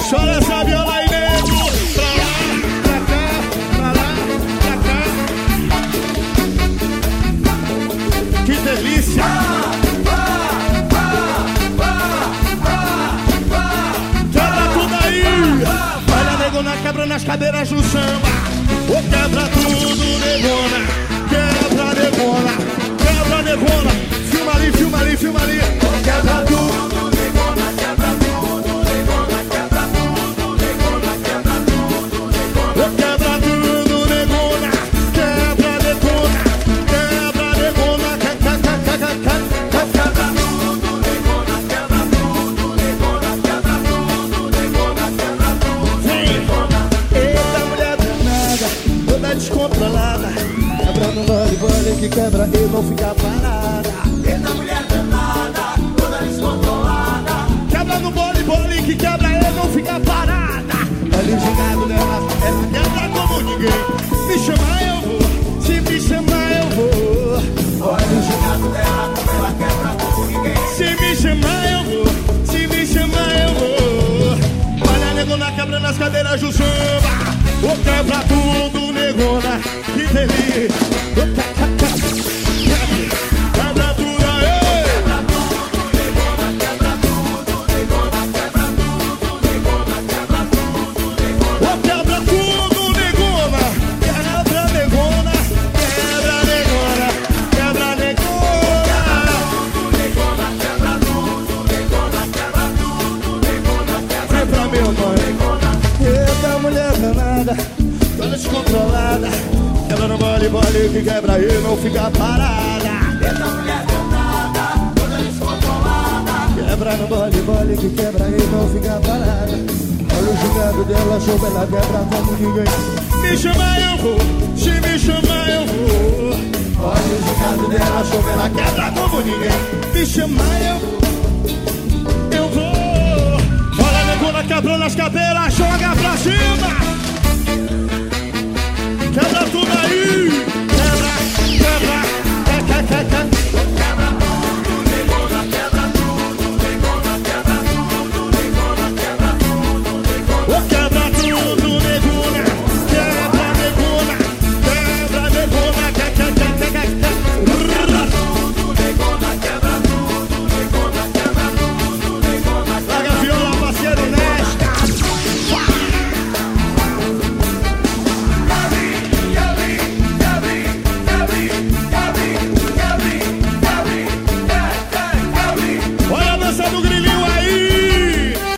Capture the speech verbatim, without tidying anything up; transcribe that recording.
Chora essa viola aí, nego. Pra lá, pra cá, pra lá, pra cá. Que delícia. Quebra tudo aí. Olha, negona, quebra nas cadeiras do samba. Ô, quebra tudo, negona. Quebra, negona. Quebra, negona. Filma ali, filma ali, filma ali. Quebra tudo, negona. Quebra tudo, negona. Quebra tudo, negona. Quebra tudo, negona. Quebra tudo, negona. Quebra, negona. Quebra, negona. Quebra tudo, negona. Quebra tudo, negona. Quebra tudo, negona. Quebra tudo, negona. Eita, mulher danada, toda descontrolada. Quebra no vale, vale que quebra e não fica parada. Eita, mulher danada, toda descontrolada. Quebra no bole, bole que quebra e não fica parada. Olha o gingado dela, ela quebra como ninguém. Me chamar eu vou, se me chamar eu vou. Olha o gingado dela, ela quebra como ninguém. Se me chamar eu vou, se me chamar eu vou. Olha a negona quebra nas cadeiras do samba. Ô, quebra tudo, negona, que delícia. Quebra tudo aí. Quebra tudo, negona. Quebra tudo, negona. Quebra tudo, negona. Quebra tudo, negona. Ô, quebra tudo, negona. Quebra, negona. Quebra, negona. Quebra, negona. Quebra tudo, negona. Quebra tudo, negona. Quebra tudo, negona. Vem pra meu nome. Eita, mulher danada, toda descontrolada. Quebra no bole, bole que quebra e não fica parada. Eita, mulher danada, toda descontrolada. Quebra no bole, bole que quebra e não fica parada. Olha o gingado dela, soube, ela quebra como ninguém. Me chamar eu vou, se me chamar eu vou. Olha o gingado dela, soube, ela quebra como ninguém. Me chamar eu vou, eu vou. Olha a negona quebrou nas cadeiras, joga pra cima. Quebra tudo aí. Quebra, quebra, quebra, quebra, quebra.